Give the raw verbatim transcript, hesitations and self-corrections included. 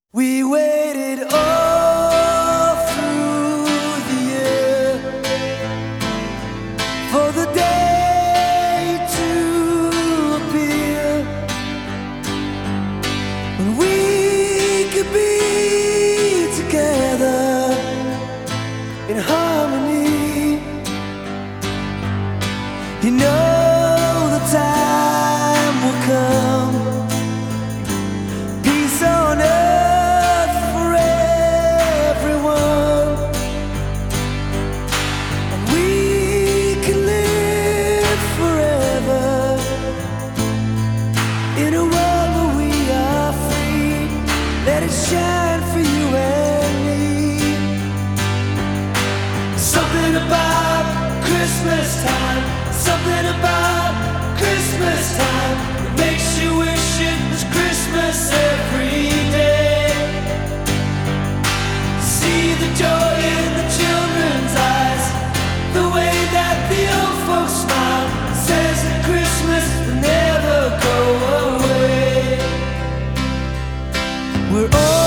We waited all through the year for the day to appear when we could be together in harmony. You know the time will come, peace on earth for everyone, and we can live forever in a world where we are free. Let it shine for you and me. Something about Christmas time, something about Christmas time that makes you wish it was Christmas every day. See the joy in the children's eyes, the way that the old folks smile, says that Christmas will never go away. We're all